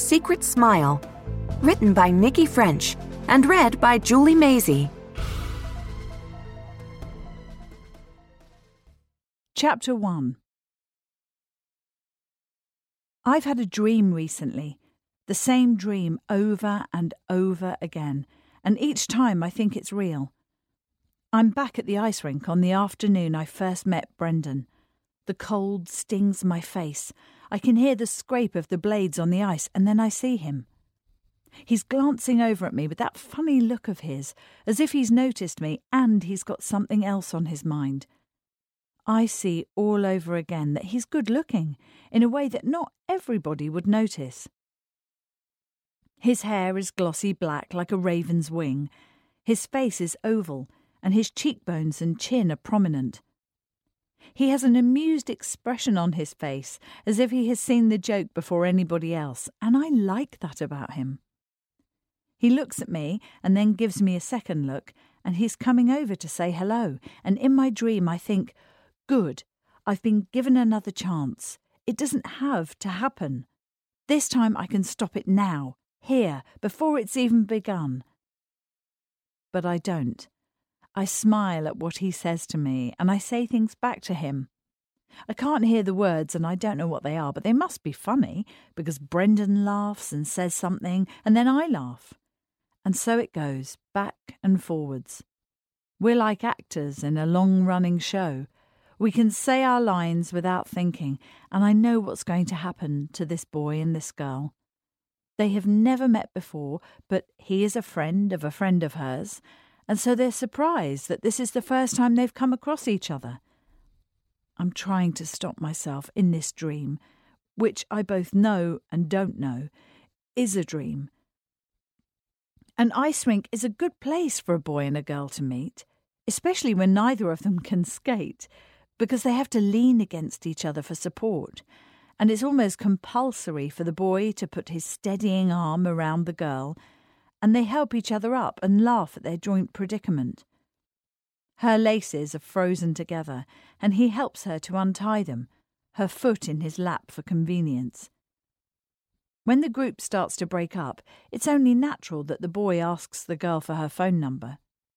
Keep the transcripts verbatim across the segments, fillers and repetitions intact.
Secret Smile, written by Nikki French and read by Julie Maisie. Chapter one. I've had a dream recently, the same dream over and over again, and each time I think it's real. I'm back at the ice rink on the afternoon I first met Brendan. The cold stings my face. I can hear the scrape of the blades on the ice, and then I see him. He's glancing over at me with that funny look of his, as if he's noticed me and he's got something else on his mind. I see all over again that he's good-looking, in a way that not everybody would notice. His hair is glossy black like a raven's wing. His face is oval, and his cheekbones and chin are prominent. He has an amused expression on his face, as if he has seen the joke before anybody else, and I like that about him. He looks at me and then gives me a second look, and he's coming over to say hello, and in my dream I think, good, I've been given another chance. It doesn't have to happen. This time I can stop it now, here, before it's even begun. But I don't. I smile at what he says to me, and I say things back to him. I can't hear the words, and I don't know what they are, but they must be funny, because Brendan laughs and says something, and then I laugh. And so it goes, back and forwards. We're like actors in a long-running show. We can say our lines without thinking, and I know what's going to happen to this boy and this girl. They have never met before, but he is a friend of a friend of hers, and so they're surprised that this is the first time they've come across each other. I'm trying to stop myself in this dream, which I both know and don't know, is a dream. An ice rink is a good place for a boy and a girl to meet, especially when neither of them can skate, because they have to lean against each other for support, and it's almost compulsory for the boy to put his steadying arm around the girl, and they help each other up and laugh at their joint predicament. Her laces are frozen together, and he helps her to untie them, her foot in his lap for convenience. When the group starts to break up, it's only natural that the boy asks the girl for her phone number.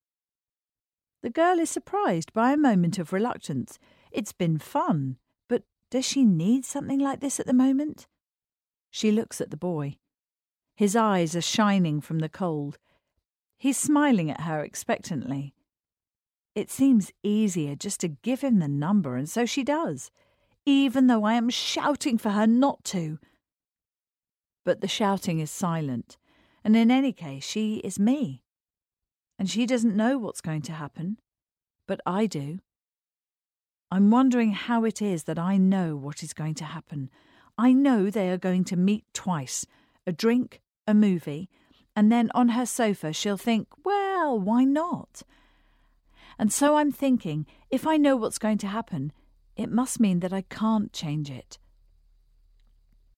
The girl is surprised by a moment of reluctance. It's been fun, but does she need something like this at the moment? She looks at the boy. His eyes are shining from the cold. He's smiling at her expectantly. It seems easier just to give him the number, and so she does, even though I am shouting for her not to. But the shouting is silent, and in any case she is me. And she doesn't know what's going to happen, but I do. I'm wondering how it is that I know what is going to happen. I know they are going to meet twice, a drink, a movie, and then on her sofa she'll think, well, why not? And so I'm thinking, if I know what's going to happen, it must mean that I can't change it.